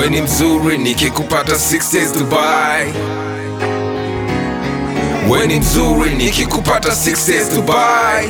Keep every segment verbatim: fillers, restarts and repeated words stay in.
We ni mzuri nikikupata six days Dubai. We ni mzuri nikikupata six days Dubai.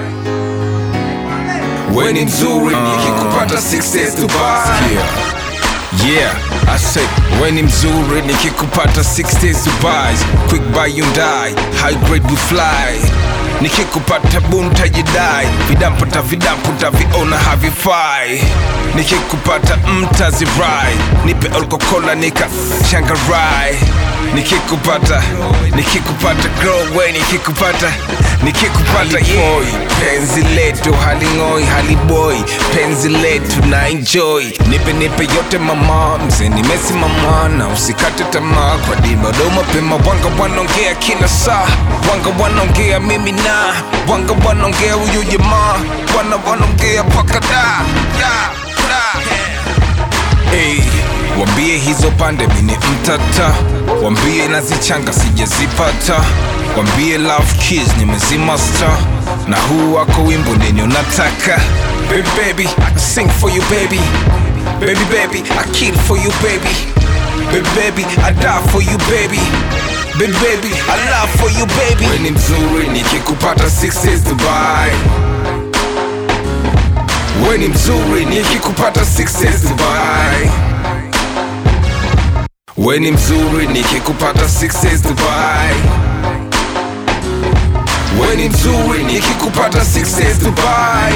We ni mzuri nikikupata six days Dubai. Yeah, I say, we ni mzuri nikikupata six days Dubai. Quick buy Hyundai, high grade we fly. Nikikupata bunta jidai, vidampata vidamputa viona havifai. Nikikupata mtazirai, nipe alkokola nika shangarai. Nikikupata, nikikupata girl we nikikupata, nikikupata yeah. Penzi letu halingoi haliboy, penzi letu na enjoy. Nipe nipe yote mama, mzee nimesimama na usikate tamaa. Kwa dima do mapema, wanga wanongea kila saa. Wanga wanongea mimi na, wanga wanongea huyu jamaa. Wana wanongea paka da, da, da. Hey, wambie hizo pande mini mtata. Wambie nazichanga sijazipata. Wambie love kiss nimezima star. Na huu wako wimbo nini unataka. Baby baby, I sing for you baby. Baby baby, I kill for you baby. Baby baby, I die for you baby. Baby baby, I love for you baby. We ni mzuri nikikupata six days Dubai. We ni mzuri nikikupata six days Dubai. We ni mzuri nikikupata six days Dubai. We ni mzuri nikikupata six days Dubai.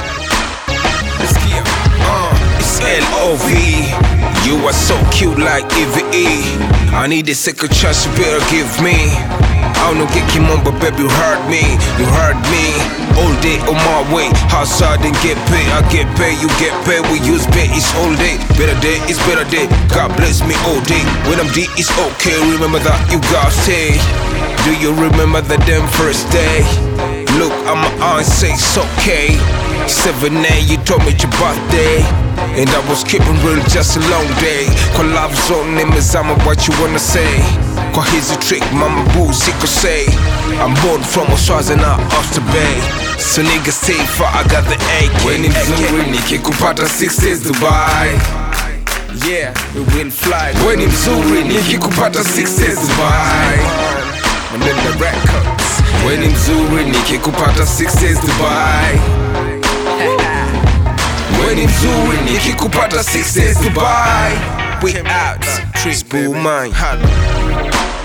Uh, it's L O V. You are so cute like E V E. I need a second chance you better give me. I don't know get kimon but baby you heard me. You heard me. All day on my way. Outside and get paid. I get paid, you get paid. We use pay, it's all day. Better day, it's better day. God bless me all day. When I'm D, it's okay. Remember that you gotta stay. Do you remember the damn first day? Look at my eyes, say it's okay. seven A, you told me your birthday. And I was keeping real just a long day. Kwa love zone nimezama what you wanna say. Kwa hizi trick mama boo siko say. I'm born from Oswazi na Oyster Bay. So niggas stay for I got the A K. We ni mzuri nikikupata six days Dubai. Yeah, we will fly. We ni mzuri nikikupata six days Dubai. Manila Records. We ni mzuri nikikupata six days Dubai. We ni mzuri nikikupata six days Dubai. We out, Spool Mine.